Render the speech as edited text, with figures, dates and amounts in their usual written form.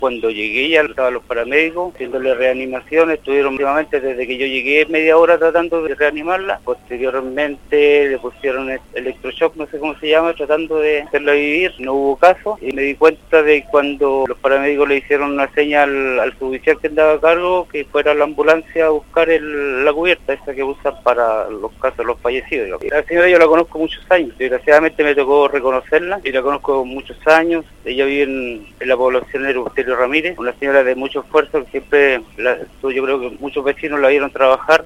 Cuando llegué ya estaban los paramédicos haciéndole reanimación, estuvieron últimamente desde que yo llegué media hora tratando de reanimarla, posteriormente le pusieron electroshock, no sé cómo se llama, tratando de hacerla vivir, no hubo caso y me di cuenta de cuando los paramédicos le hicieron una señal al suboficial que andaba a cargo que fuera a la ambulancia a buscar la cubierta, esa que usan para los casos de los fallecidos. Digamos. La señora yo la conozco muchos años, desgraciadamente me tocó reconocerla y la conozco muchos años, ella vive en la población de Eleuterio Ramírez, una señora de mucho esfuerzo que siempre, yo creo que muchos vecinos la vieron trabajar